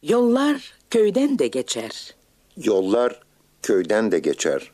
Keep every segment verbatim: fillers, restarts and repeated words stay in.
Yollar köyden de geçer. Yollar köyden de geçer.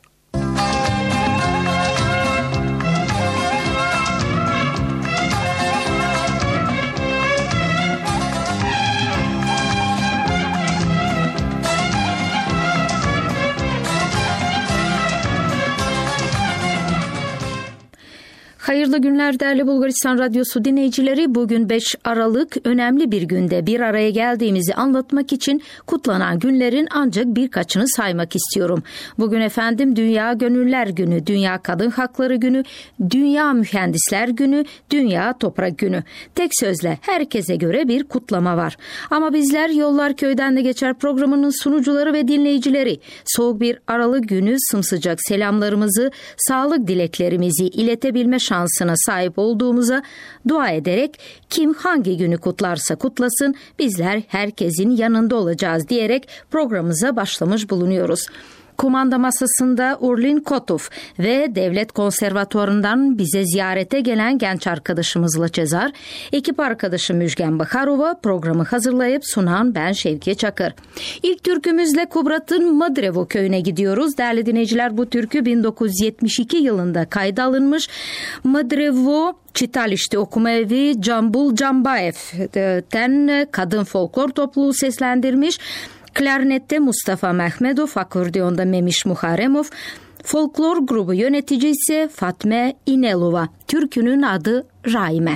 Hayırlı günler değerli Bulgaristan Radyosu dinleyicileri. Bugün beş Aralık önemli bir günde bir araya geldiğimizi anlatmak için kutlanan günlerin ancak birkaçını saymak istiyorum. Bugün efendim Dünya Gönüller Günü, Dünya Kadın Hakları Günü, Dünya Mühendisler Günü, Dünya Toprak Günü. Tek sözle herkese göre bir kutlama var. Ama bizler Yollar Köyden de Geçer programının sunucuları ve dinleyicileri soğuk bir Aralık günü sımsıcak selamlarımızı, sağlık dileklerimizi iletebilme şansına sahip olduğumuza dua ederek kim hangi günü kutlarsa kutlasın bizler herkesin yanında olacağız diyerek programımıza başlamış bulunuyoruz. Kumanda masasında Urlin Kotov ve Devlet Konservatuvarı'ndan bize ziyarete gelen genç arkadaşımız Laçezar, ekip arkadaşı Müjgan Bakharova, programı hazırlayıp sunan ben Şevki Çakır. İlk türkümüzle Kubrat'ın Madrevo köyüne gidiyoruz. Değerli dinleyiciler, bu türkü bin dokuz yüz yetmiş iki yılında kayda alınmış. Madrevo Çitaliş'te okuma evi Cambul Cambaev'den kadın folklor topluluğu seslendirmiş. Klarnette Mustafa Mehmedov, akordiyonda Memiş Muharremov, folklor grubu yöneticisi Fatme İnelova. Türkünün adı Raime.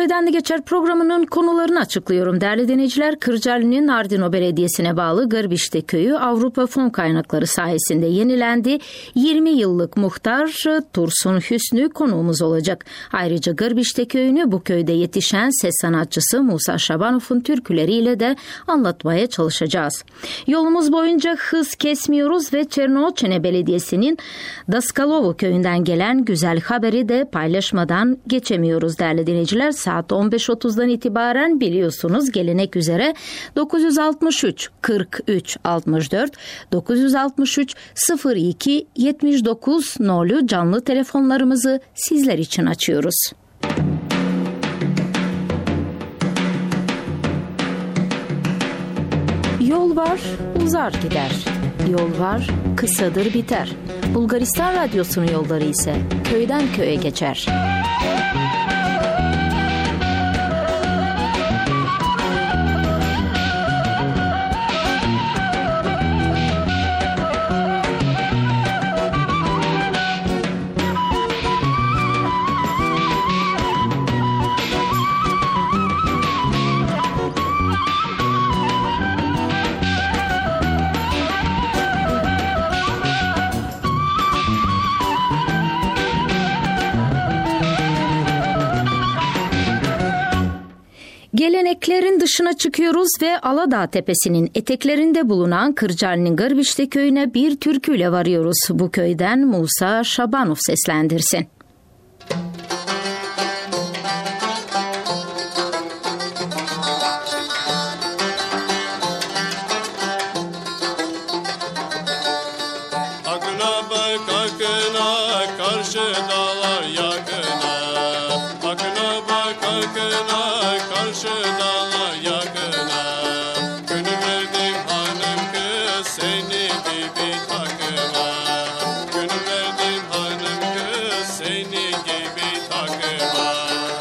Köyden de Geçer programının konularını açıklıyorum. Değerli dinleyiciler, Kırcaali'nin Ardino Belediyesi'ne bağlı Gırbişte Köyü Avrupa fon kaynakları sayesinde yenilendi. yirmi yıllık muhtar Tursun Hüsnü konuğumuz olacak. Ayrıca Gırbişte Köyü'nü bu köyde yetişen ses sanatçısı Musa Şabanov'un türküleriyle de anlatmaya çalışacağız. Yolumuz boyunca hız kesmiyoruz ve Çernoçene Belediyesi'nin Daskalovo köyünden gelen güzel haberi de paylaşmadan geçemiyoruz değerli dinleyiciler. Saat on beş otuzdan itibaren biliyorsunuz gelenek üzere dokuz altı üç kırk üç altmış dört dokuz altı üç sıfır iki yetmiş dokuz nolu canlı telefonlarımızı sizler için açıyoruz. Yol var, uzar gider. Yol var, kısadır biter. Bulgaristan Radyosu'nun yolları ise köyden köye geçer. Geleneklerin dışına çıkıyoruz ve Aladağ Tepesi'nin eteklerinde bulunan Kırcaali'nin Gırbişte köyüne bir türküyle varıyoruz. Bu köyden Musa Şabanov seslendirsin. Akına bak akına, karşı dağlar yakına. Akına bak akına, karşı dağlar yakına. Gönül verdim hanım kız, seni gibi takıma. Gönül verdim hanım kız, seni gibi takıma.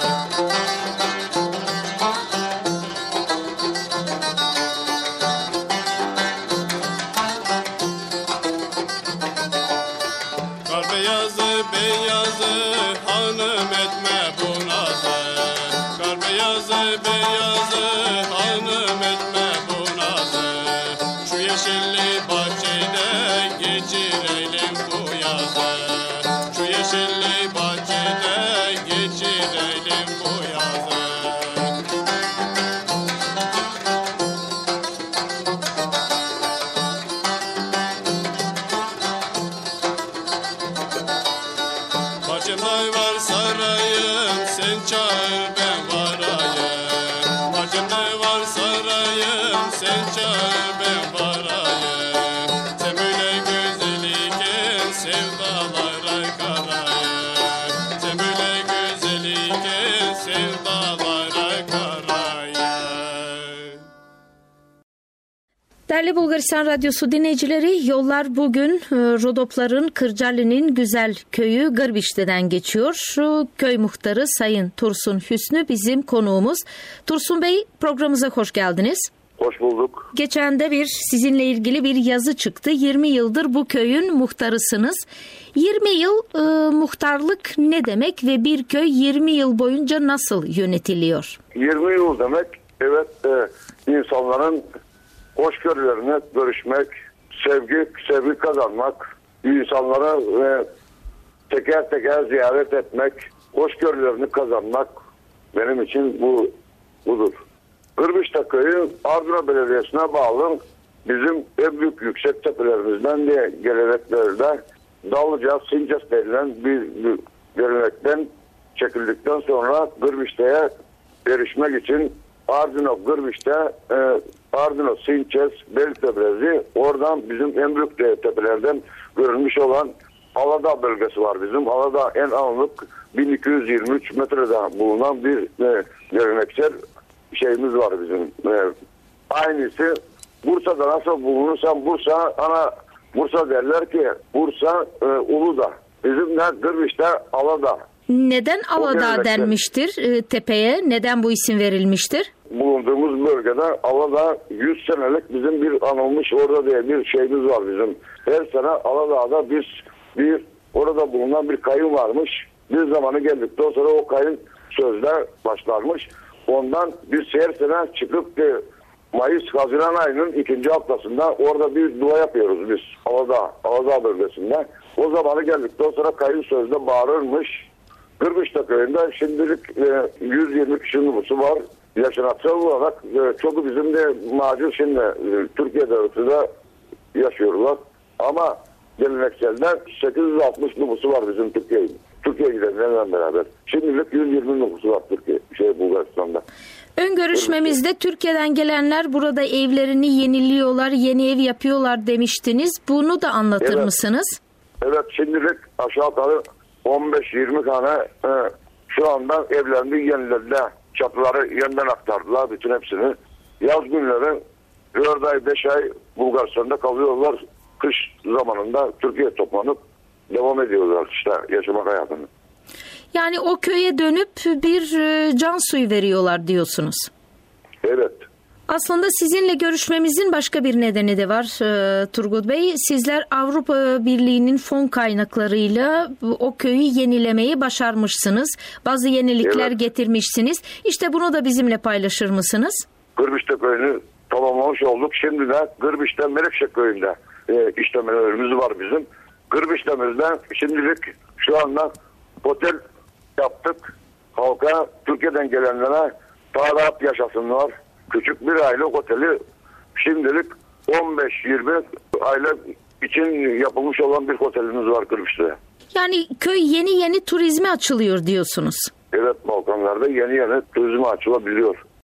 Kar beyazı beyazı, hanım etme bu nazı. Kar beyazı beyazı, hanım etme bu nazı. Şu yeşilli bahçede geçirelim bu yazı. Şu yeşilli bahçede geçirelim bu yazı. Bacımday var sarayım, sen çağır ben varayım. Bacımday var sarayım, sen çağır ben varayım. Sen böyle güzel iken sevdalara karayım. Sen böyle güzel iken sevdalara karayım. Değerli Bulgaristan Radyosu dinleyicileri, yollar bugün Rodopların Kırcaali'nin güzel köyü Gırbişte'den geçiyor. Şu köy muhtarı Sayın Tursun Hüsnü bizim konuğumuz. Tursun Bey, programımıza hoş geldiniz. Hoş bulduk. Geçen de bir sizinle ilgili bir yazı çıktı. yirmi yıldır bu köyün muhtarısınız. yirmi yıl e, muhtarlık ne demek ve bir köy yirmi yıl boyunca nasıl yönetiliyor? yirmi yıl demek, evet, e, insanların hoşgörülerine görüşmek, sevgi sevgi kazanmak, insanlara e, teker teker ziyaret etmek, hoşgörülerini kazanmak benim için bu budur. Gırbişte Köyü Ardino Belediyesi'ne bağlı bizim en büyük yüksek tepelerimizden diye geleneklerde Dallıca, Sinces denilen bir, bir gelenekten çekildikten sonra Gırbişte'ye erişmek için Ardino, Gırbişte, e, Ardino, Sinces, Belitebrezi, oradan bizim en büyük tepelerden görülmüş olan Aladağ bölgesi var bizim. Aladağ en anlık bin iki yüz yirmi üç metrede bulunan bir e, geleneksel şeyimiz var bizim. E, aynısı Bursa'da nasıl bulunursan Bursa, ana Bursa derler ki Bursa e, Uludağ. Bizim de Gırbişte Aladağ. Neden Aladağ denmiştir e, tepeye? Neden bu isim verilmiştir? Bulunduğumuz bölgede Aladağ yüz senelik bizim bir anılmış orada diye bir şeyimiz var bizim. Her sene Aladağ'da biz bir orada bulunan bir kayın varmış. Bir zamanı geldikten sonra o kayın sözde başlarmış. Ondan biz her sene çıkıp e, Mayıs Haziran ayının ikinci haftasında orada bir dua yapıyoruz biz Aladağ, Aladağ bölgesinde. O zamanı geldikten sonra kayıt sözde bağırırmış. Kırmışta köyünde şimdilik e, yüz yirmi kişi nüfusu var. Yaşanatsal olarak e, çoğu bizim de macir şimdi e, Türkiye devletinde yaşıyorlar. Ama gelenekselden sekiz yüz altmış nüfusu var bizim Türkiye Türkiye gidenlerle beraber. Şimdilik yüz yirmi nüfusu var Türkiye, şey Bulgaristan'da. Ön görüşmemizde Türkiye'den gelenler burada evlerini yeniliyorlar, yeni ev yapıyorlar demiştiniz. Bunu da anlatır evet. mısınız? Evet, şimdilik aşağı yukarı on beş yirmi tane e, şu anda evlendi, yenilediler. Çatıları yeniden aktardılar bütün hepsini. Yaz günleri dört ay beş ay Bulgaristan'da kalıyorlar. Kış zamanında Türkiye'ye toplanıp devam ediyorlar işte yaşamak hayatını. Yani o köye dönüp bir can suyu veriyorlar diyorsunuz. Evet. Aslında sizinle görüşmemizin başka bir nedeni de var e, Turgut Bey. Sizler Avrupa Birliği'nin fon kaynaklarıyla o köyü yenilemeyi başarmışsınız. Bazı yenilikler evet. getirmişsiniz. İşte bunu da bizimle paylaşır mısınız? Gırbişte köyünü tamamlamış olduk. Şimdi de Gırbiş'te Melekşe köyünde e, işlemelerimiz var bizim. Gırbiş'temizden şimdilik şu anda otel yaptık. Halka Türkiye'den gelenlere daha rahat yaşasınlar. Küçük bir aylık oteli şimdilik on beş yirmi aile için yapılmış olan bir otelimiz var Kırmış'ta. Yani köy yeni yeni turizme açılıyor diyorsunuz. Evet, Balkanlarda yeni yeni turizme açılabiliyor.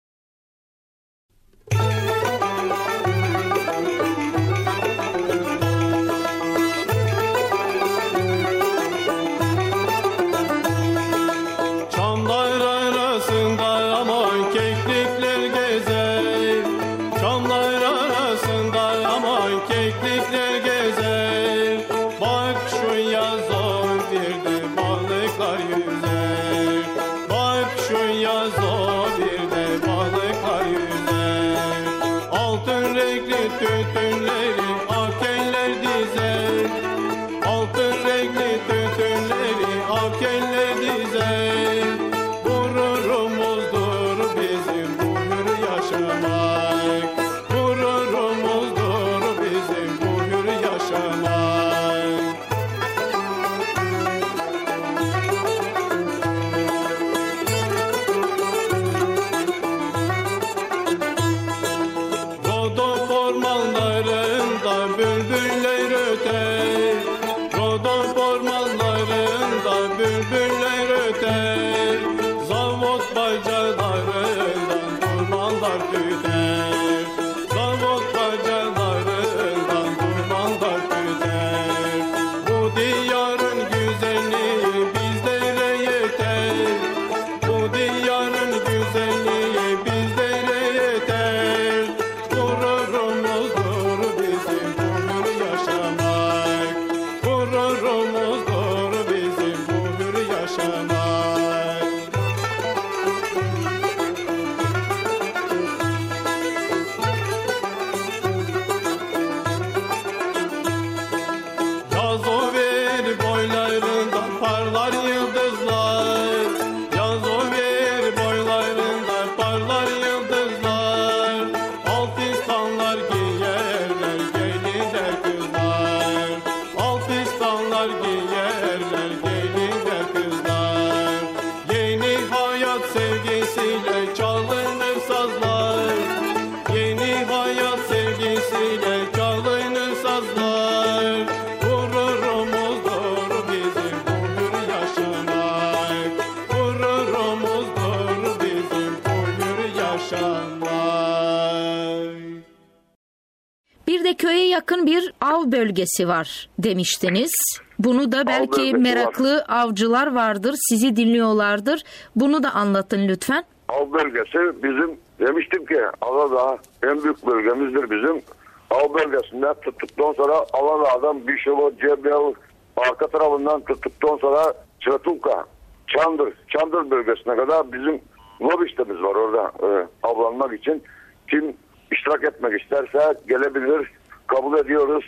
Bir de köye yakın bir av bölgesi var demiştiniz. Bunu da belki meraklı var. Avcılar vardır, sizi dinliyorlardır. Bunu da anlatın lütfen. Av bölgesi bizim, demiştim ki Aladağ en büyük bölgemizdir bizim. Av bölgesinde tuttuktan sonra Aladağ'dan Bişova, Cebel, arka tarafından tuttuktan sonra Çatulka, Çandır, Çandır bölgesine kadar bizim lobistemiz var orada e, avlanmak için. Kim iştirak etmek isterse gelebilir, kabul ediyoruz.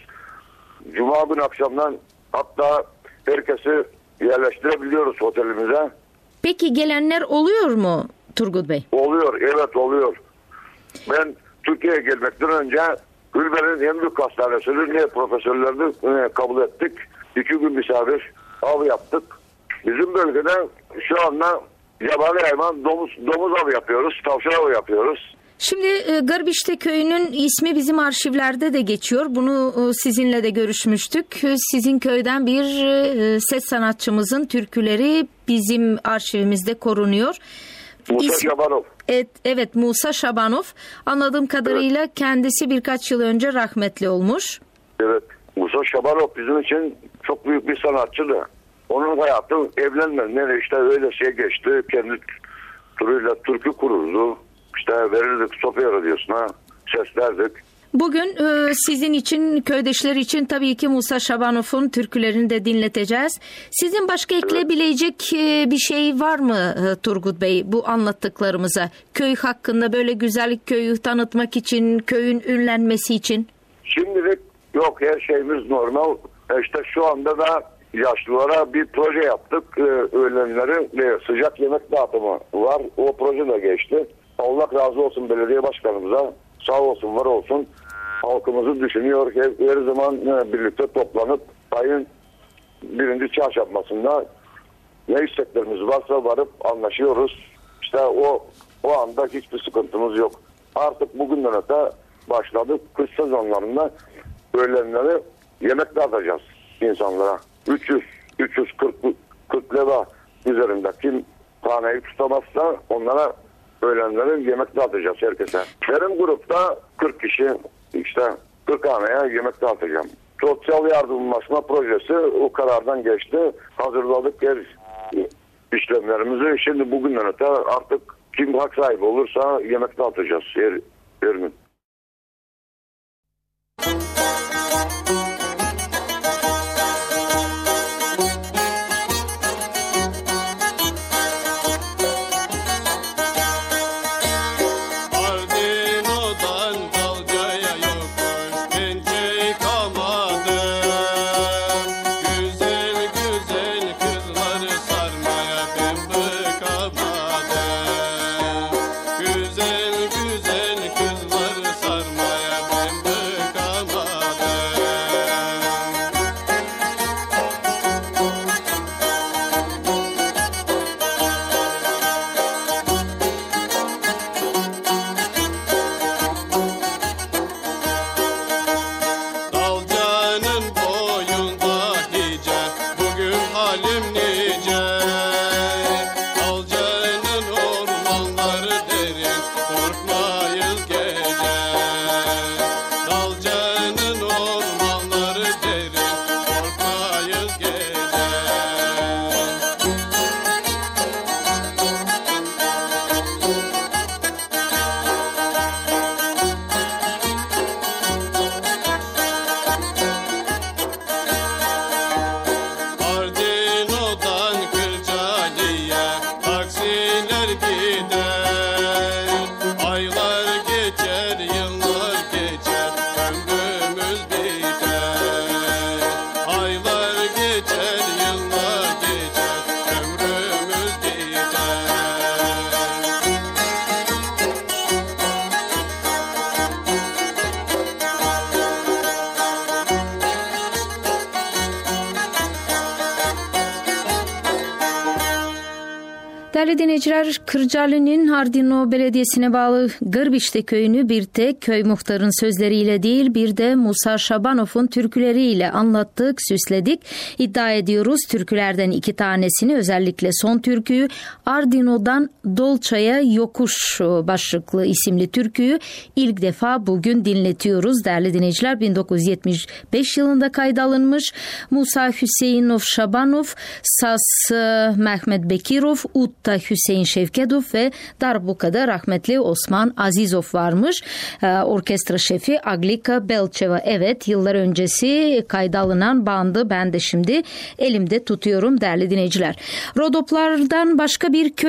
Cuma günü akşamdan hatta herkesi yerleştirebiliyoruz otelimize. Peki gelenler oluyor mu Turgut Bey? Oluyor, evet oluyor. Ben Türkiye'ye gelmekten önce Ülber'in en büyük hastanesini ne profesörlerini e, kabul ettik. İki gün misafir av yaptık. Bizim bölgede şu anda yabani hayvan domuz, domuz avı yapıyoruz, tavşan avı yapıyoruz. Şimdi e, Gırbişte köyünün ismi bizim arşivlerde de geçiyor. Bunu e, sizinle de görüşmüştük. E, Sizin köyden bir e, ses sanatçımızın türküleri bizim arşivimizde korunuyor. Musa İsm- Şabanov. Evet, evet Musa Şabanov. Anladığım kadarıyla evet. Kendisi birkaç yıl önce rahmetli olmuş. Evet. Musa Şabanov bizim için çok büyük bir sanatçıydı. Onun hayatı evlenmeden işte öyle şey geçti. Kendi turuyla türkü kururdu. İşte verirdik Sofya Radyosu'na, seslerdik. Bugün e, sizin için, köydeşler için tabii ki Musa Şabanov'un türkülerini de dinleteceğiz. Sizin başka ekleyebilecek e, bir şey var mı e, Turgut Bey bu anlattıklarımıza? Köy hakkında böyle güzellik köyü tanıtmak için, köyün ünlenmesi için? Şimdilik yok, her şeyimiz normal. İşte şu anda da yaşlılara bir proje yaptık. E, öğlenleri e, sıcak yemek dağıtımı var. O proje de geçti. Allah razı olsun belediye başkanımıza. Sağ olsun, var olsun. Halkımızı düşünüyor. Her, her zaman e, birlikte toplanıp ayın birinci çarşambasında ne isteklerimiz varsa varıp anlaşıyoruz. İşte o o anda hiçbir sıkıntımız yok. Artık bugünden öte başladık. Kış sezonlarında öğlenleri yemek dağıtacağız insanlara. üç yüz üç yüz kırk lira üzerinde kim taneyi tutamazsa onlara öğlenleri yemek dağıtacağız herkese. Benim grupta kırk kişi, işte kırk haneye yemek dağıtacağım. Sosyal yardımlaşma projesi o karardan geçti. Hazırladık her işlemlerimizi. Şimdi bugünden öte artık kim hak sahibi olursa yemek dağıtacağız her, her gün. Değerli dinleyiciler, Kırcaali'nin Hardino Belediyesi'ne bağlı Gırbişte köyünü bir tek köy muhtarın sözleriyle değil bir de Musa Şabanov'un türküleriyle anlattık, süsledik. İddia ediyoruz türkülerden iki tanesini, özellikle son türküyü Ardino'dan Dolça'ya Yokuş başlıklı isimli türküyü ilk defa bugün dinletiyoruz. Değerli dinleyiciler, bin dokuz yüz yetmiş beş yılında kayda alınmış. Musa Hüseyinov Şabanov, Saz Mehmet Bekirov, Utta Hüseyin Şevkedov ve Darbuka'da rahmetli Osman Azizov varmış. Ee, orkestra şefi Aglika Belçeva. Evet, yıllar öncesi kayda alınan bandı ben de şimdi elimde tutuyorum değerli dinleyiciler. Rodoplardan başka bir köye,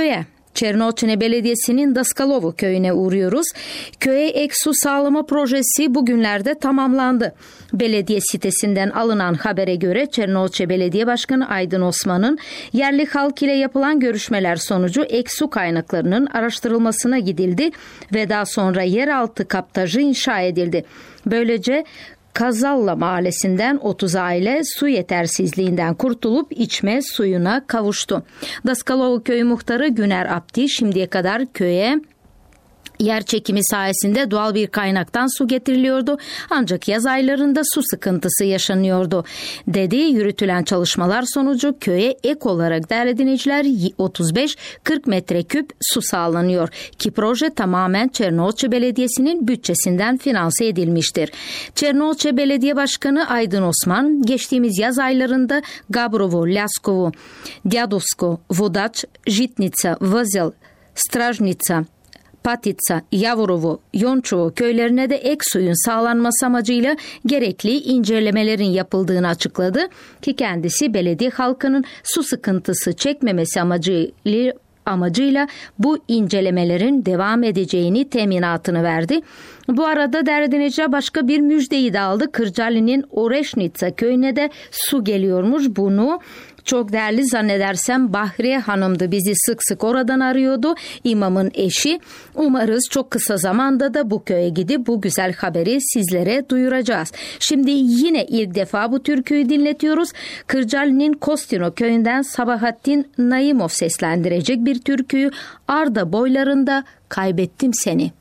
Çernoçene Belediyesi'nin Daskalovo köyüne uğruyoruz. Köye ek su sağlama projesi bugünlerde tamamlandı. Belediye sitesinden alınan habere göre Çernoçe Belediye Başkanı Aydın Osman'ın yerli halk ile yapılan görüşmeler sonucu ek su kaynaklarının araştırılmasına gidildi ve daha sonra yeraltı kaptajı inşa edildi. Böylece Kazalla mahallesinden otuz aile su yetersizliğinden kurtulup içme suyuna kavuştu. Daskalova köyü muhtarı Güner Abdi şimdiye kadar köye yer çekimi sayesinde doğal bir kaynaktan su getiriliyordu. Ancak yaz aylarında su sıkıntısı yaşanıyordu. Dedi, yürütülen çalışmalar sonucu köye ek olarak değerli dinleyiciler otuz beş kırk metreküp su sağlanıyor. Ki proje tamamen Çernoçe Belediyesi'nin bütçesinden finanse edilmiştir. Çernoçe Belediye Başkanı Aydın Osman geçtiğimiz yaz aylarında Gabrovo, Laskovo, Dyadovsko, Vodaç, Jitnica, Vazil, Strajnica, Patitsa, Yavorovo, Yonçovo köylerine de ek suyun sağlanması amacıyla gerekli incelemelerin yapıldığını açıkladı ki kendisi belediye halkının su sıkıntısı çekmemesi amacıyla amacıyla bu incelemelerin devam edeceğini teminatını verdi. Bu arada değerli dinleyiciler başka bir müjdeyi de aldı. Kırcaali'nin Oreşnitsa köyüne de su geliyormuş. Bunu çok değerli zannedersem Bahriye Hanım'dı, bizi sık sık oradan arıyordu. İmamın eşi. Umarız çok kısa zamanda da bu köye gidip bu güzel haberi sizlere duyuracağız. Şimdi yine ilk defa bu türküyü dinletiyoruz. Kırcaali'nin Kostino köyünden Sabahattin Naimov seslendirecek bir türküyü. Arda boylarında kaybettim seni.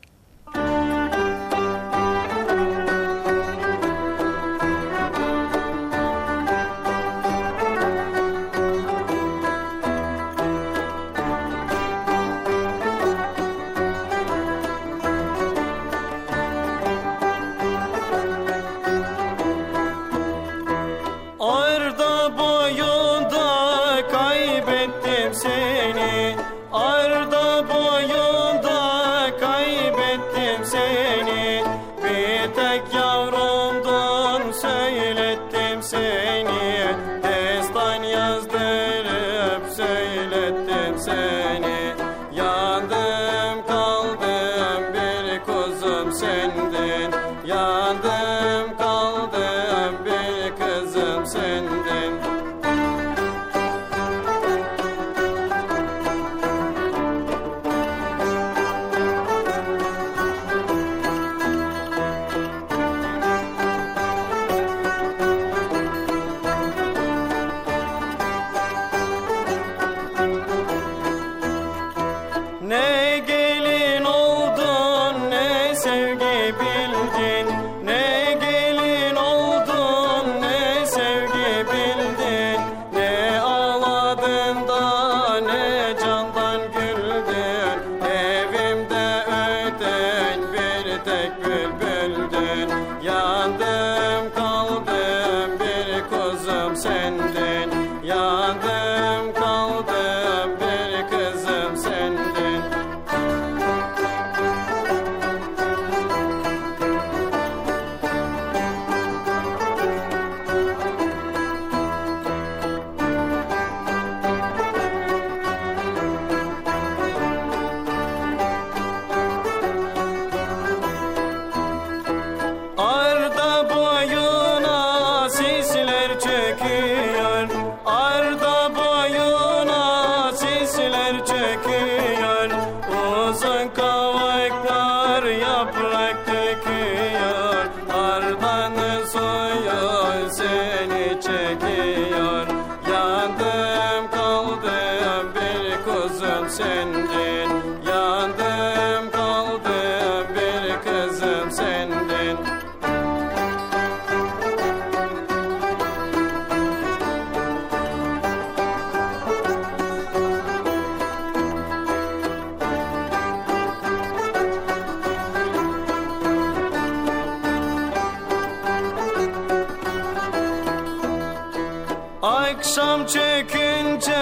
Akşam çökünce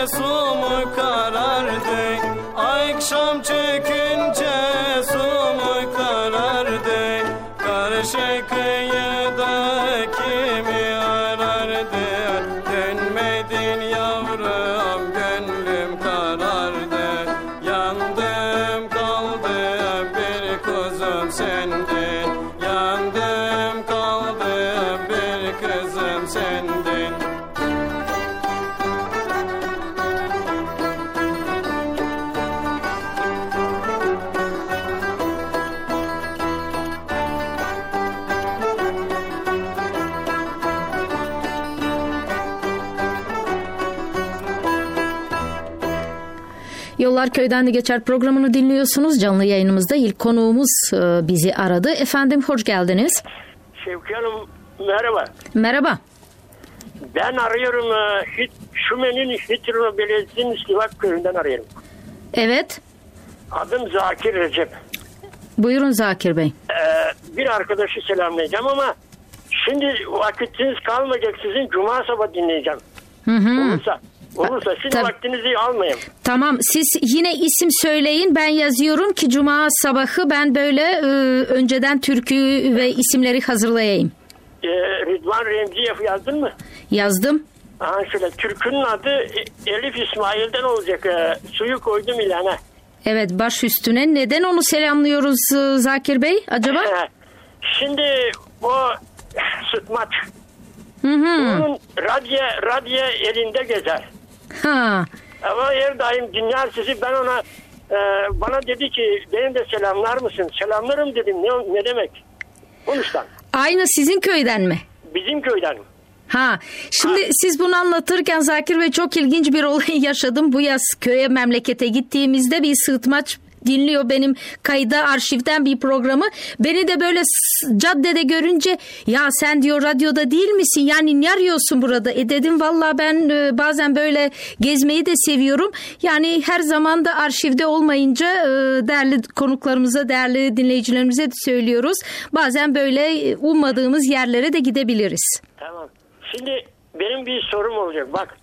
su mu karardı? Akşam çökünce su mu karardı? Karşı kıyıda kimi arardı? Dönmedin yavrum, gönlüm karardı. sendin. Yandım kaldım bir kızım sendin. Yollar Köyden de Geçer programını dinliyorsunuz. Canlı yayınımızda ilk konuğumuz bizi aradı. Efendim hoş geldiniz. Şevki Hanım merhaba. Merhaba. Ben arıyorum Hit, Şumen'in Hitro Belediyesi'nin Sivak Köyü'nden arıyorum. Evet. Adım Zakir Recep. Buyurun Zakir Bey. Ee, bir arkadaşı selamlayacağım ama şimdi vakitiniz kalmayacak, sizin cuma sabah dinleyeceğim. Hı hı. Olursa. Olursa sizin Tabii. vaktinizi almayayım. Tamam, siz yine isim söyleyin, ben yazıyorum ki cuma sabahı ben böyle e, önceden türkü ve isimleri hazırlayayım. Ee, Rıdvan Remziyev yazdın mı? Yazdım. Aha şöyle, türkünün adı Elif İsmail'den olacak. Ee, suyu koydum ilana. Evet, baş üstüne. Neden onu selamlıyoruz e, Zakir Bey acaba? Şimdi o sıtmaç. Hı hı. Onun radyo, radyo elinde gezer. Ha. Ama her daim dinler sizi. Ben ona e, bana dedi ki benim de selamlar mısın? Selamlarım dedim. Ne, ne demek? Konuştan. Aynı sizin köyden mi? Bizim köyden. Ha. Şimdi ha. Siz bunu anlatırken Zakir Bey çok ilginç bir olay yaşadım. Bu yaz köye, memlekete gittiğimizde bir sığıtmaç dinliyor benim kayda arşivden bir programı. Beni de böyle caddede görünce ya sen diyor radyoda değil misin? Yani ne arıyorsun burada? E dedim valla ben e, bazen böyle gezmeyi de seviyorum. Yani her zaman da arşivde olmayınca e, değerli konuklarımıza, değerli dinleyicilerimize de söylüyoruz. Bazen böyle ummadığımız yerlere de gidebiliriz. Tamam. Şimdi benim bir sorum olacak. Bak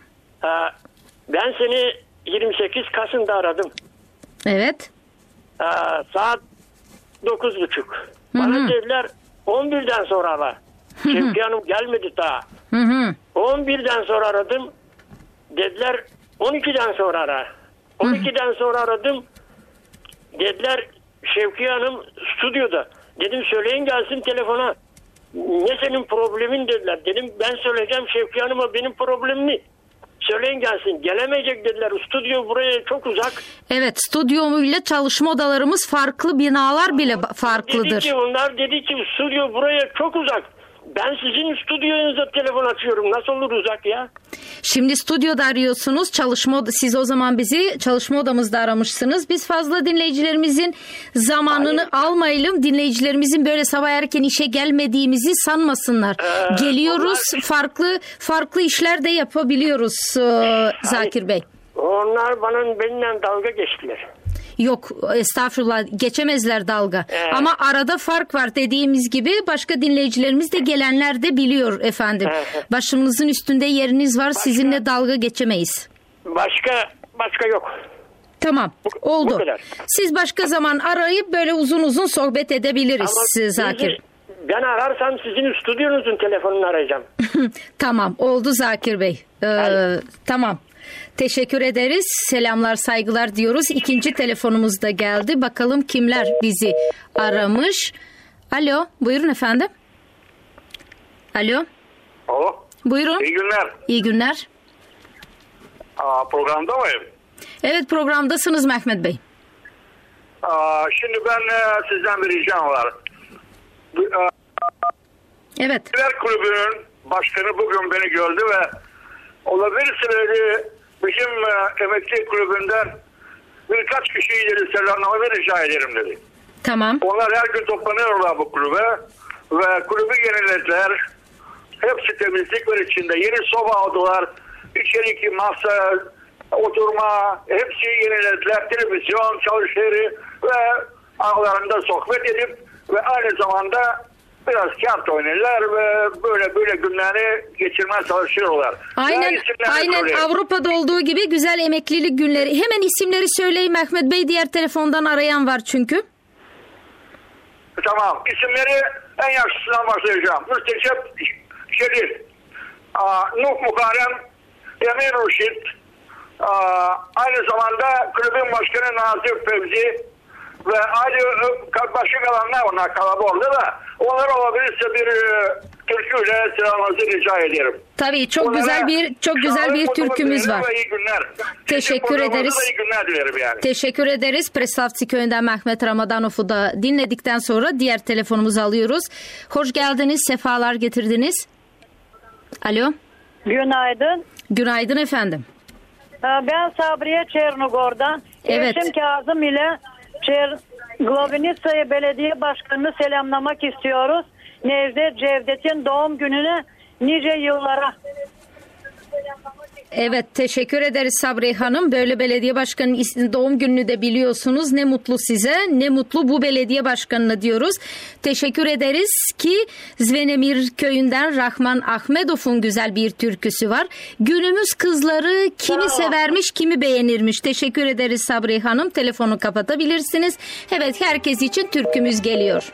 ben seni yirmi sekiz Kasım'da aradım. Evet. Ee, saat dokuz buçuk. Bana dediler on birden sonra ara. Şevki Hanım gelmedi daha. Hı hı. on birden sonra aradım. Dediler on ikiden sonra ara. on ikiden sonra aradım. Dediler Şevki Hanım stüdyoda. Dedim söyleyin gelsin telefona. Ne senin problemin dediler. Dedim ben söyleyeceğim Şevki Hanım'a benim problemim ne? Söyleyin gelsin. Gelemeyecek dediler. Stüdyo buraya çok uzak. Evet, stüdyomuyla çalışma odalarımız farklı, binalar bile farklıdır. Dedi ki onlar dedi ki stüdyo buraya çok uzak. Ben sizin stüdyonuza telefon açıyorum. Nasıl olur uzak ya? Şimdi stüdyoda arıyorsunuz. Çalışma siz o zaman bizi çalışma odamızda aramışsınız. Biz fazla dinleyicilerimizin zamanını Hayır. almayalım. Dinleyicilerimizin böyle sabah erken işe gelmediğimizi sanmasınlar. Ee, Geliyoruz. Onlar... Farklı farklı işler de yapabiliyoruz ee, Zakir Bey. Onlar bana benimle dalga geçtiler. Yok estağfurullah geçemezler dalga. Ee, Ama arada fark var dediğimiz gibi başka dinleyicilerimiz de gelenler de biliyor efendim. E, Başımızın üstünde yeriniz var başka, sizinle dalga geçemeyiz. Başka başka yok. Tamam oldu. Bu Siz başka zaman arayıp böyle uzun uzun sohbet edebiliriz Ama Zakir. Sizi, ben ararsam sizin stüdyonuzun telefonunu arayacağım. Tamam oldu Zakir Bey. Ee, tamam. Teşekkür ederiz. Selamlar, saygılar diyoruz. İkinci telefonumuz da geldi. Bakalım kimler bizi aramış. Alo, buyurun efendim. Alo. Alo. Buyurun. İyi günler. İyi günler. Aa, programda mıyım? Evet, programdasınız Mehmet Bey. Aa, şimdi ben e, sizden bir ricam var. E, evet. Kulübünün başkanı bugün beni gördü ve olabilirse dedi bizim e, emekli kulübünden birkaç kişiyi dedi selamlamayı rica ederim dedi. Tamam. Onlar her gün toplanıyorlar bu kulübe ve kulübü yenilediler. Hepsi temizlik var içinde. Yeni soba aldılar. İçeriki masa, oturma hepsi yenilediler. Televizyon çalışları ve aralarında sohbet edip ve aynı zamanda biraz kağıt oynarlar ve böyle böyle günlerini geçirmeye çalışıyorlar. Aynen, aynen söyleyeyim. Avrupa'da olduğu gibi güzel emeklilik günleri. Hemen isimleri söyleyin Mehmet Bey. Diğer telefondan arayan var çünkü. Tamam. İsimleri en yaşlısından başlayacağım. Mürteşep Şerif, Nuh Mukarrem, Emin Ruşit, aynı zamanda kulübün başkanı Nazif Fevzi, ve aynı başka kalanlar onlar kalabalıkta da onlar olabilirse bir e, türküyle selamınızı rica ederim. Tabii çok Onlara, güzel bir çok güzel bir türkümüz var. İyi günler. Teşekkür ederiz. İyi günler dilerim yani. Teşekkür ederiz. Prestavci köyünden Mehmet Ramadanov'u da dinledikten sonra diğer telefonumuzu alıyoruz. Hoş geldiniz, sefalar getirdiniz. Alo. Günaydın. Günaydın efendim. Ben Sabriye Çernogor'dan. Evet. Eşim Kazım ile Çer Globinitsa'yı belediye başkanını selamlamak istiyoruz. Necdet Cevdet'in doğum gününe nice yıllara. Evet, teşekkür ederiz Sabri Hanım. Böyle belediye başkanının doğum gününü de biliyorsunuz. Ne mutlu size, ne mutlu bu belediye başkanına diyoruz. Teşekkür ederiz ki Zvenemir köyünden Rahman Ahmedov'un güzel bir türküsü var. Günümüz kızları kimi severmiş, kimi beğenirmiş. Teşekkür ederiz Sabri Hanım. Telefonu kapatabilirsiniz. Evet, herkes için türkümüz geliyor.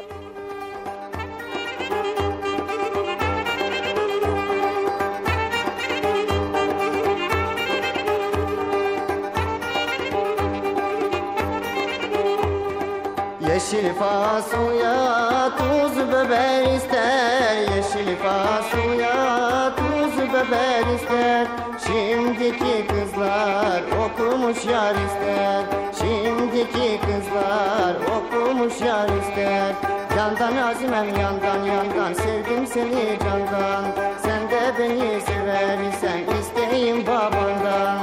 Yeşil fasulye tuz biber ister, yeşil fasulye tuz biber ister. Şimdiki kızlar okumuş yar ister, şimdiki kızlar okumuş yar ister. Yandan azimem yandan yandan sevdim seni candan, sen de beni seversen isteyim babandan.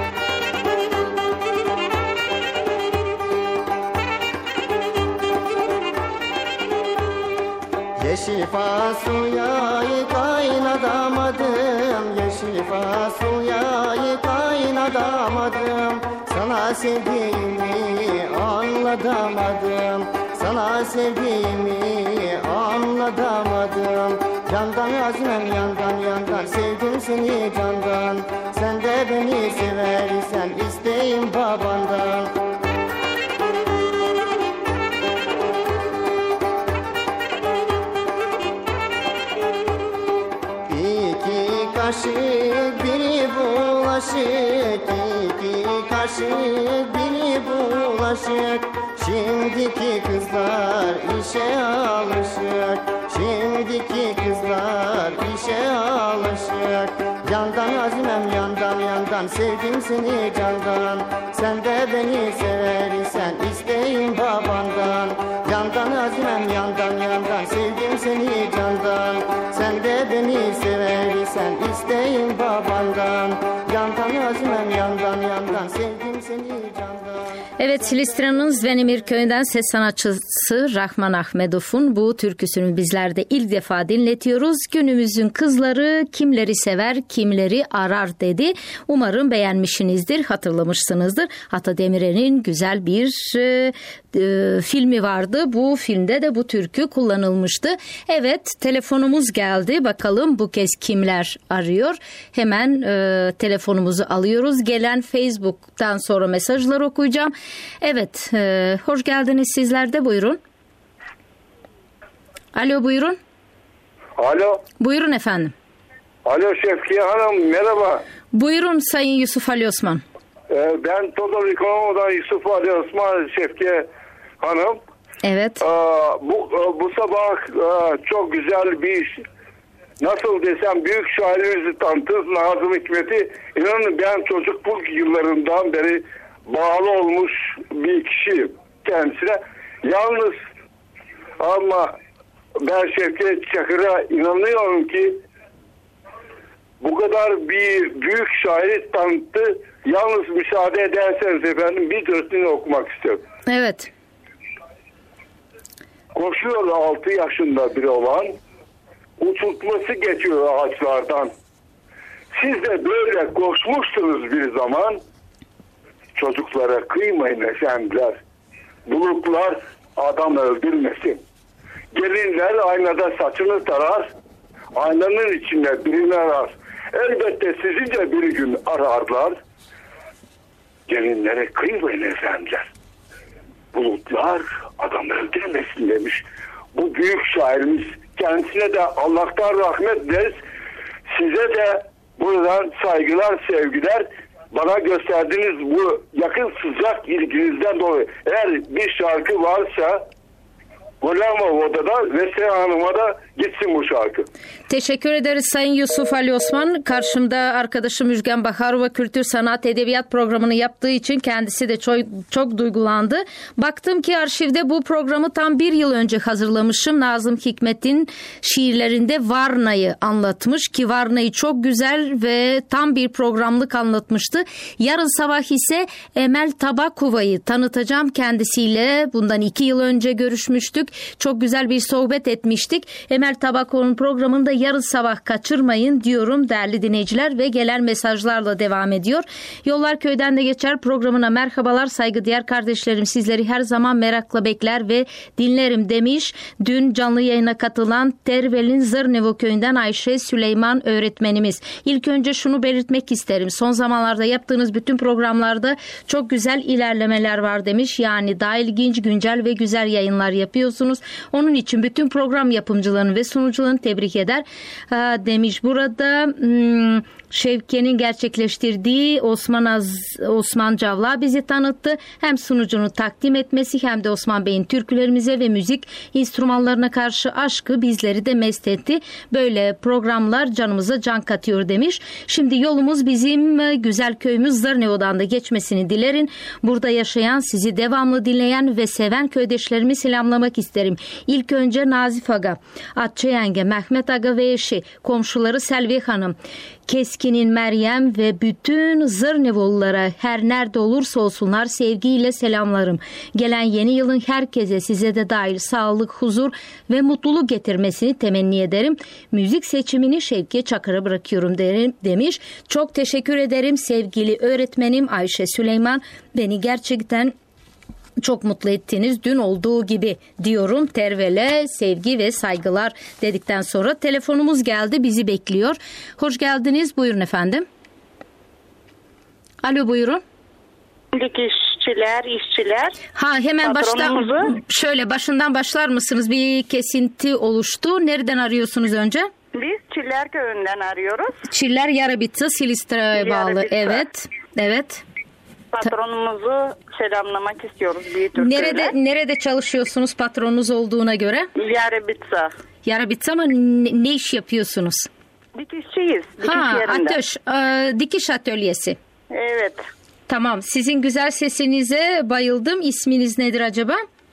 Yeşil fasulyayı kaynatamadım, yeşil fasulyayı kaynatamadım. Sana sevdiğimi anlatamadım, sana sevdiğimi anlatamadım. Yandan azmem yandan yandan sevdim seni candan, sen de beni seversen isteyim babandan. Kaşık biri bulaşık, iki kaşık biri bulaşık. Şimdiki kızlar işe alışık, şimdiki kızlar işe alışık. Yandan azmem yandan yandan sevdim seni candan, sen de beni seversen isteyim babandan. Yandan azmem yandan yandan sevdim seni candan, sen de beni seversen isteyim babandan. Yandan azmem yandan yandan sevdim seni candan. Evet, Silistran'ın Zvenemir köyünden ses sanatçısı Rahman Ahmedov'un bu türküsünü bizler de ilk defa dinletiyoruz. Günümüzün kızları kimleri sever, kimleri arar dedi. Umarım beğenmişsinizdir, hatırlamışsınızdır. Ata Demirer'in güzel bir e, e, filmi vardı. Bu filmde de bu türkü kullanılmıştı. Evet, telefonumuz geldi. Bakalım bu kez kimler arıyor? Hemen e, telefonumuzu alıyoruz. Gelen Facebook'tan sonra mesajlar okuyacağım. Evet, e, hoş geldiniz sizler de, buyurun. Alo, buyurun. Alo. Buyurun efendim. Alo Şevkiye Hanım, merhaba. Buyurun Sayın Yusuf Ali Osman. Ee, ben Todor İkonomo'dan Yusuf Ali Osman Şevkiye Hanım. Evet. Ee, bu bu sabah e, çok güzel bir, nasıl desem, büyük şairimizi tanıttınız, Nazım Hikmet'i. İnanın ben çocukluk yıllarından beri bağlı olmuş bir kişi kendisine. Yalnız ama ben Şevket Çakır'a inanıyorum ki bu kadar bir büyük şairi tanıttı. Yalnız müsaade ederseniz efendim bir dörtlüğünü okumak istiyorum. Evet. Koşuyor altı yaşında biri olan, uçurtması geçiyor ağaçlardan. Siz de böyle koşmuşsunuz bir zaman. Çocuklara kıymayın efendiler. Bulutlar adam öldürmesin. Gelinler aynada saçını tarar, aynanın içinde birini arar. Elbette sizi de bir gün ararlar. Gelinlere kıymayın efendiler. Bulutlar adam öldürmesin demiş. Bu büyük şairimiz, kendisine de Allah'tan rahmet dileriz. Size de buradan saygılar, sevgiler. bana gösterdiğiniz bu yakın sıcak ilginizden dolayı eğer bir şarkı varsa Gulamov Oda'da ve Seha Hanım'a da gitsin bu şarkı. Teşekkür ederiz Sayın Yusuf Ali Osman. Karşımda arkadaşım Müjgan Baharova Kültür Sanat Edebiyat programını yaptığı için kendisi de çok, çok duygulandı. Baktım ki arşivde bu programı tam bir yıl önce hazırlamışım. Nazım Hikmet'in şiirlerinde Varna'yı anlatmış ki Varna'yı çok güzel ve tam bir programlık anlatmıştı. Yarın sabah ise Emel Tabakova'yı tanıtacağım kendisiyle. Bundan iki yıl önce görüşmüştük. Çok güzel bir sohbet etmiştik. Emel Tabakova'nın programını da yarın sabah kaçırmayın diyorum değerli dinleyiciler ve gelen mesajlarla devam ediyor. Yollar Köyden de Geçer programına merhabalar saygıdeğer kardeşlerim, sizleri her zaman merakla bekler ve dinlerim demiş. Dün canlı yayına katılan Tervel'in Zırnevo köyünden Ayşe Süleyman öğretmenimiz. İlk önce şunu belirtmek isterim. Son zamanlarda yaptığınız bütün programlarda çok güzel ilerlemeler var demiş. Yani daha ilginç, güncel ve güzel yayınlar yapıyorsunuz. Onun için bütün program yapımcılarını ve sunucularını tebrik eder ha, demiş. Burada hmm, Şevke'nin gerçekleştirdiği Osman Az, Osman Cavla bizi tanıttı. Hem sunucunu takdim etmesi hem de Osman Bey'in türkülerimize ve müzik enstrümanlarına karşı aşkı bizleri de mest etti. Böyle programlar canımıza can katıyor demiş. Şimdi yolumuz bizim güzel köyümüz Zırnevo'dan da geçmesini dilerim. Burada yaşayan, sizi devamlı dinleyen ve seven köydeşlerimi selamlamak isterim. İlk önce Nazif Aga, Atça Yenge, Mehmet Aga ve eşi, komşuları Selvi Hanım, Keskin'in Meryem ve bütün Zırnevolulara her nerede olursa olsunlar sevgiyle selamlarım. Gelen yeni yılın herkese, size de dahil sağlık, huzur ve mutluluk getirmesini temenni ederim. Müzik seçimini Şevki Çakır'a bırakıyorum derim, demiş. Çok teşekkür ederim sevgili öğretmenim Ayşe Süleyman. Beni gerçekten çok mutlu ettiniz dün olduğu gibi diyorum. Tervel'e sevgi ve saygılar dedikten sonra telefonumuz geldi, bizi bekliyor. Hoş geldiniz, buyurun efendim. Alo, buyurun. Dikişçiler, işçiler. Ha, hemen baştan şöyle başından başlar mısınız? Bir kesinti oluştu. Nereden arıyorsunuz önce? Biz Çiller Köyü'nden arıyoruz. Çiller Yarabitsa Silistra'ya bağlı. Evet. Evet. Patronumuzu selamlamak istiyoruz bir Türk'üyle. Nerede nerede çalışıyorsunuz patronunuz olduğuna göre? Yarabitsa. Yarabitsa ama ne, ne iş yapıyorsunuz? Dikişçiyiz. Dikiş ha, yerinde. Ateş, e, dikiş atölyesi. Evet. Tamam. Sizin güzel sesinize bayıldım. İsminiz nedir acaba?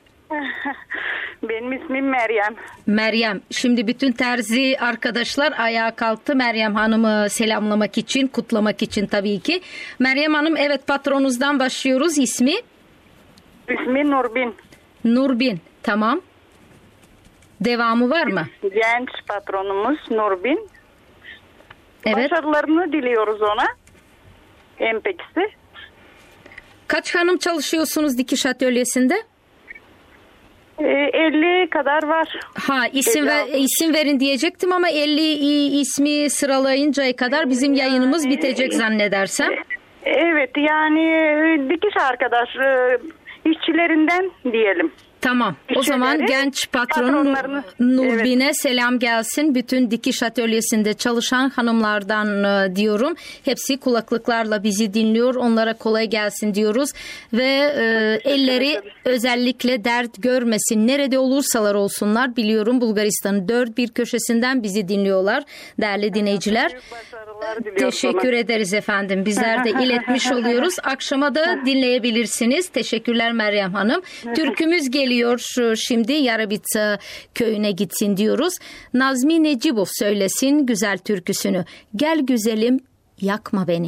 Benim ismim Meryem. Meryem. Şimdi bütün terzi arkadaşlar ayağa kalktı Meryem Hanım'ı selamlamak için, kutlamak için tabii ki. Meryem Hanım, evet, patronunuzdan başlıyoruz. İsmi? İsmi Nurbin. Nurbin. Tamam. Devamı var mı? Genç patronumuz Nurbin. Evet. Başarılarını diliyoruz ona. En pekisi. Kaç hanım çalışıyorsunuz dikiş atölyesinde? elli kadar var. Ha, isim ver, isim verin diyecektim ama elli ismi sıralayıncaya kadar bizim yayınımız yani, bitecek zannedersem. Evet, yani dikiş arkadaş işçilerinden diyelim. Tamam. O zaman genç patron Nurbin'e evet, selam gelsin. Bütün dikiş atölyesinde çalışan hanımlardan e, diyorum. Hepsi kulaklıklarla bizi dinliyor. Onlara kolay gelsin diyoruz. Ve e, elleri özellikle dert görmesin. Nerede olursalar olsunlar. Biliyorum Bulgaristan'ın dört bir köşesinden bizi dinliyorlar. Değerli dinleyiciler. Teşekkür sana. ederiz efendim. Bizler de iletmiş oluyoruz. Akşama da dinleyebilirsiniz. Teşekkürler Meryem Hanım. Türkümüz geliyor. Şimdi Yarabitsa köyüne gitsin diyoruz. Nazmi Necibov söylesin güzel türküsünü. Gel güzelim yakma beni.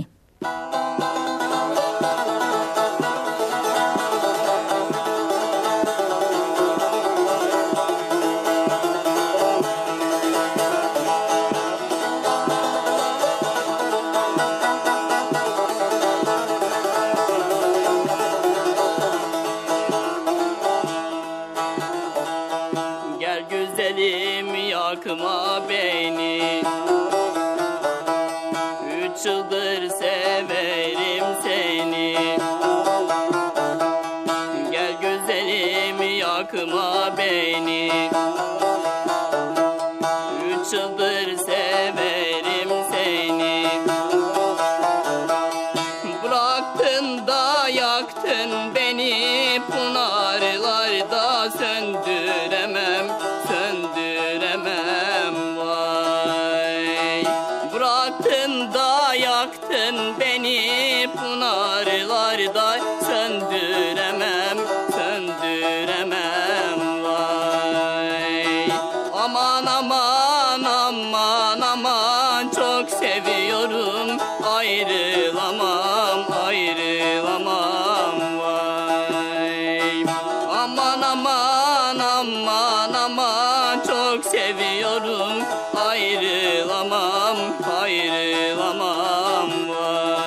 Yakma beni, üç yıldır severim seni. Gel güzelim yakma beni, üç yıldır severim seni. aman aman aman çok seviyorum, ayrılamam ayrılamam vay. Aman aman aman aman çok seviyorum, ayrılamam ayrılamam vay.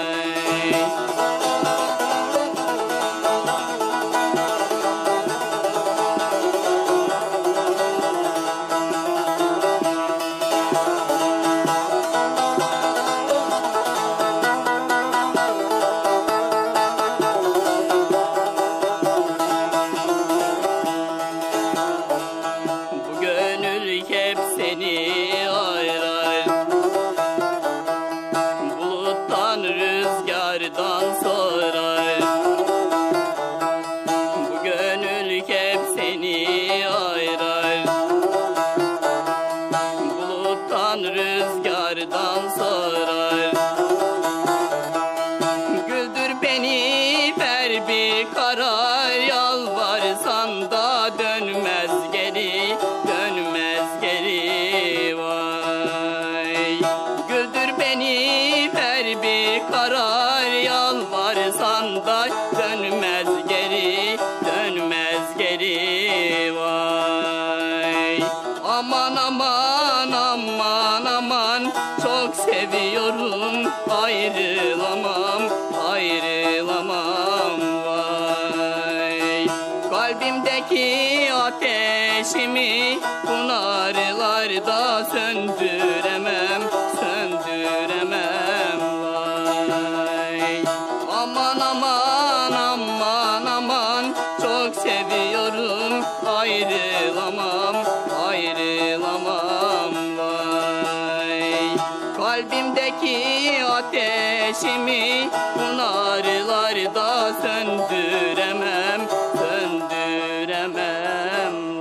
Ayrılamam, ayrılamam vay. Kalbimdeki ateşimi pınarlarda söndüremem, söndüremem vay. Aman aman aman aman çok seviyorum, ayrılamam, ayrılamam vay. Kalbimdeki ateşimi pınarlarda söndüremem, söndüremem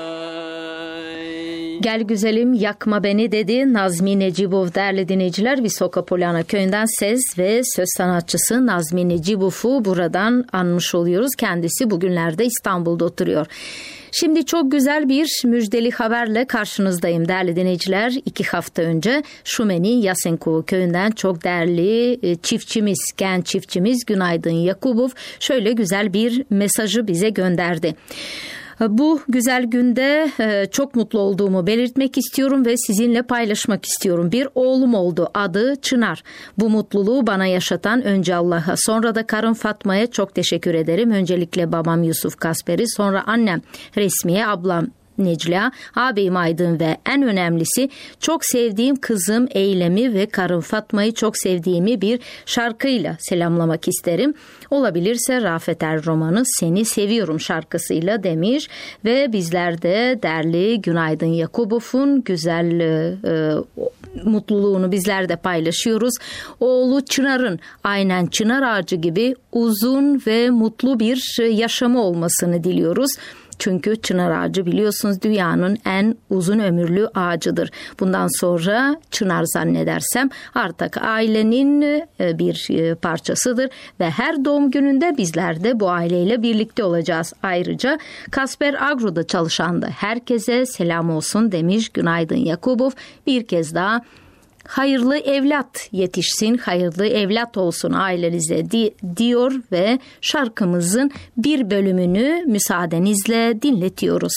vay. Gel güzelim yakma beni dedi Nazmi Necipov. Değerli dinleyiciler, Visoka Polyana köyünden ses ve söz sanatçısı Nazmi Neciprov'u buradan anmış oluyoruz. Kendisi bugünlerde İstanbul'da oturuyor. Şimdi çok güzel bir müjdeli haberle karşınızdayım değerli dinleyiciler. İki hafta önce Şumeni Yasenkova köyünden çok değerli çiftçimiz, genç çiftçimiz Günaydın Yakubov şöyle güzel bir mesajı bize gönderdi. Bu güzel günde çok mutlu olduğumu belirtmek istiyorum ve sizinle paylaşmak istiyorum. Bir oğlum oldu, adı Çınar. Bu mutluluğu bana yaşatan önce Allah'a, sonra da karım Fatma'ya çok teşekkür ederim. Öncelikle babam Yusuf Kasper'i, sonra annem Resmiye, ablam Necla, ağabeyim Aydın ve en önemlisi çok sevdiğim kızım Eylem'i ve karım Fatma'yı çok sevdiğimi bir şarkıyla selamlamak isterim. Olabilirse Rafet Er romanı Seni Seviyorum şarkısıyla demiş ve bizler de değerli Günaydın Yakubov'un güzel e, mutluluğunu bizler de paylaşıyoruz. Oğlu Çınar'ın aynen çınar ağacı gibi uzun ve mutlu bir yaşamı olmasını diliyoruz. Çünkü çınar ağacı biliyorsunuz dünyanın en uzun ömürlü ağacıdır. Bundan sonra çınar zannedersem artık ailenin bir parçasıdır ve her doğum gününde bizler de bu aileyle birlikte olacağız. Ayrıca Kasper Agro'da çalışan da herkese selam olsun demiş Günaydın Yakubov. Bir kez daha hayırlı evlat yetişsin, hayırlı evlat olsun ailenize di- diyor ve şarkımızın bir bölümünü müsaadenizle dinletiyoruz.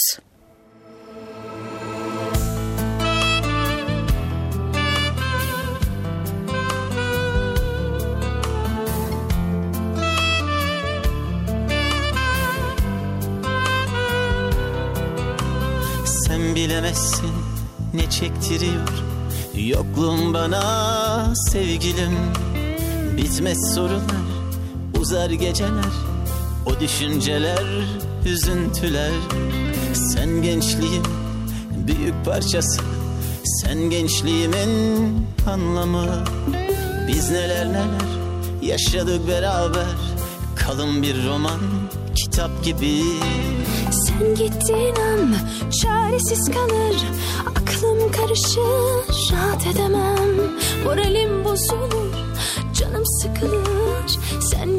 Sen bilemezsin ne çektiriyor yokluğun bana sevgilim. Bitmez sorular, uzar geceler, o düşünceler, üzüntüler. Sen gençliğin büyük parçası, sen gençliğimin anlamı. Biz neler neler yaşadık beraber, kalın bir roman, kitap gibi. Sen gittiğin an çaresiz kalır, aklım karışır, rahat edemem. Moralim bozulur, canım sıkılır. Sen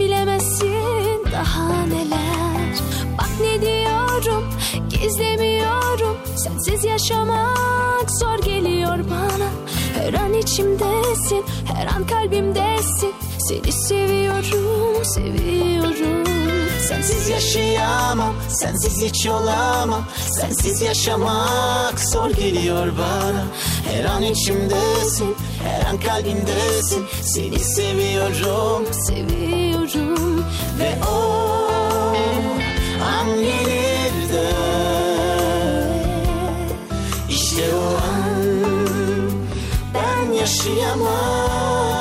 bilemezsin daha neler. Bak ne diyorum, gizlemiyorum. Sensiz yaşamak zor geliyor bana. Her an içimdesin, her an kalbimdesin. Seni seviyorum, seviyorum. Sensiz yaşayamam, sensiz hiç olamam. Sensiz yaşamak zor geliyor bana. Her an içimdesin, her an kalbimdesin. Seni seviyorum, seviyorum. Ve o an gelir de İşte o an ben yaşayamam.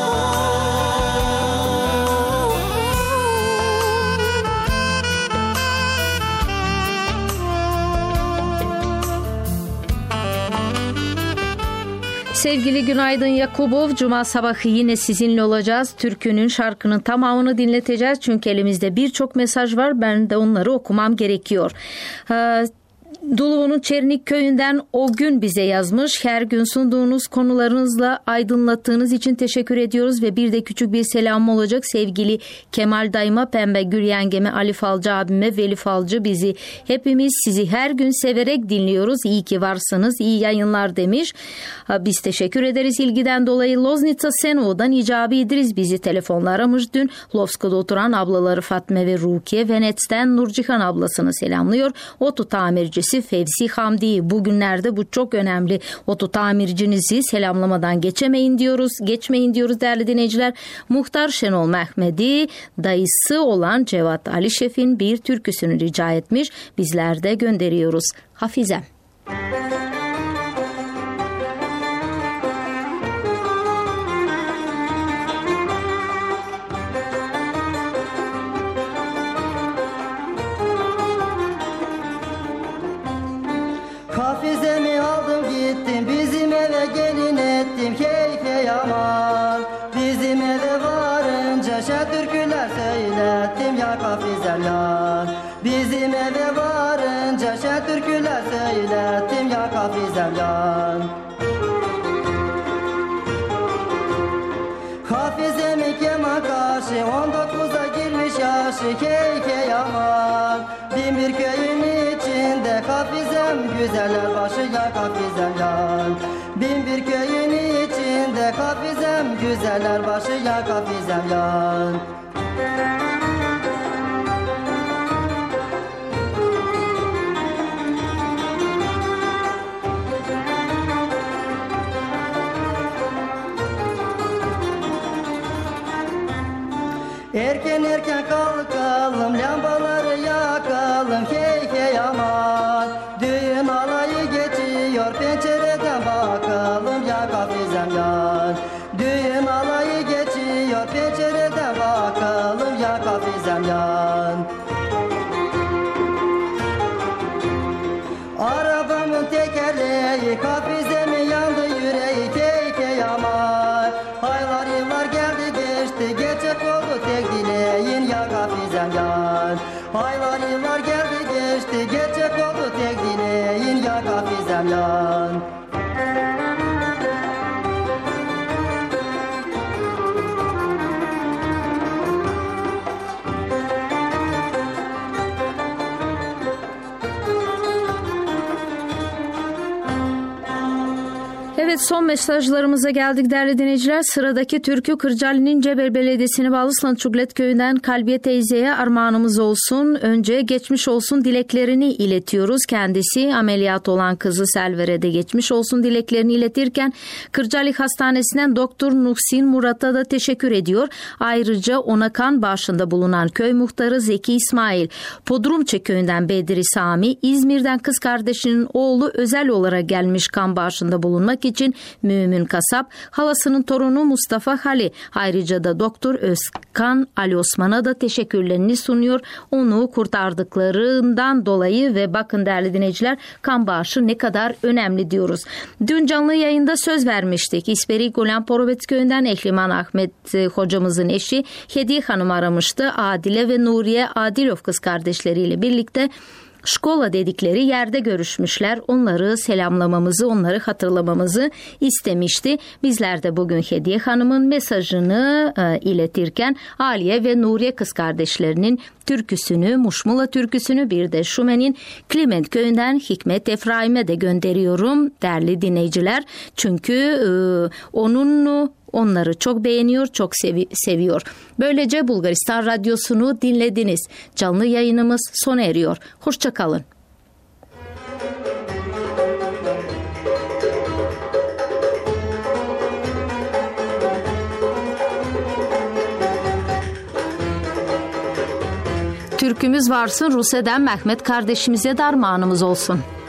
Sevgili Günaydın Yakubov, Cuma sabahı yine sizinle olacağız. Türkünün, şarkının tamamını dinleteceğiz. Çünkü elimizde birçok mesaj var. Ben de onları okumam gerekiyor. Ee, Dulu'nun Çernik köyünden o gün bize yazmış. Her gün sunduğunuz konularınızla aydınlattığınız için teşekkür ediyoruz ve bir de küçük bir selam olacak. Sevgili Kemal dayıma, Pembe Gül yengeme, Ali Falcı abime, Veli Falcı, bizi hepimiz sizi her gün severek dinliyoruz. İyi ki varsınız. İyi yayınlar demiş. Biz teşekkür ederiz ilgiden dolayı. Loznica Seno'dan İcabi İdris bizi telefonla aramış dün. Lovska'da oturan ablaları Fatme ve Rukiye, Venets'ten Nurcihan ablasını selamlıyor. Oto tamircisi Fevzi Hamdi, bugünlerde bu çok önemli. Oto tamircinizi selamlamadan geçemeyin diyoruz. Geçmeyin diyoruz değerli dinleyiciler. Muhtar Şenol Mehmedi dayısı olan Cevat Alişef'in bir türküsünü rica etmiş. Bizler de gönderiyoruz. Hafizem. Hafizemi aldım gittim, bizim eve gelin ettim, hey hey aman. Bizim eve varınca şen türküler söylettim ya Hafizem ya. Bizim eve varınca şen türküler söylettim ya Hafizem ya. Hafizemi keman karşı on dokuza girmiş yaşı, hey hey aman. Bin bir köyün içinde Hafizem, güzeller başı ya Hafizem yan. Bin bir köyün içinde Hafizem, güzeller başı ya Hafizem yan. Erken erken kalkalım, lambaları yakalım, hey hey aman. Düğün alayı geçiyor, pencereden bakalım ya Hafizem yan. Düğün alayı geçiyor, pencereden bakalım ya Hafizem yan. Arabamın tekerleği, Hafizem'in yandı yüreği, hey hey aman. Aylar yıllar geldi geçti, gerçek oldu tek dileğin ya Hafizem yan. Aylar yıllar geldi geçti, gerçek oldu tek dileğin ya Hafizem yan. Evet, son mesajlarımıza geldik değerli dinleyiciler. Sıradaki türkü Kırcaali'nin Cebel Belediyesi'ne bağlı Sançuglet Köyü'nden Kalbiye teyzeye armağanımız olsun. Önce geçmiş olsun dileklerini iletiyoruz. Kendisi ameliyat olan kızı Selver'e de geçmiş olsun dileklerini iletirken Kırcaali Hastanesi'nden Doktor Nuhsin Murat'a da teşekkür ediyor. Ayrıca ona kan bağışında bulunan köy muhtarı Zeki İsmail, Podrumçe Köyü'nden Bedri Sami, İzmir'den kız kardeşinin oğlu özel olarak gelmiş kan bağışında bulunmak için Mümin Kasap, halasının torunu Mustafa Hali, ayrıca da Doktor Özkan Ali Osman'a da teşekkürlerini sunuyor. Onu kurtardıklarından dolayı ve bakın değerli dinleyiciler, kan bağışı ne kadar önemli diyoruz. Dün canlı yayında söz vermiştik. İsperi Golan Porovet Köyü'nden Ehliman Ahmet hocamızın eşi Hediye Hanım aramıştı. Adile ve Nuriye Adilov kız kardeşleriyle birlikte Şkola dedikleri yerde görüşmüşler. Onları selamlamamızı, onları hatırlamamızı istemişti. Bizler de bugün Hediye Hanım'ın mesajını e, iletirken Aliye ve Nuriye kız kardeşlerinin türküsünü, Muşmula türküsünü, bir de Şumen'in Kliment köyünden Hikmet Efraim'e de gönderiyorum değerli dinleyiciler. Çünkü e, onun onları çok beğeniyor, çok sevi- seviyor. Böylece Bulgaristan Radyosu'nu dinlediniz. Canlı yayınımız sona eriyor. Hoşça kalın. Türkümüz varsın, Rusya'dan Mehmet kardeşimize de armağanımız olsun.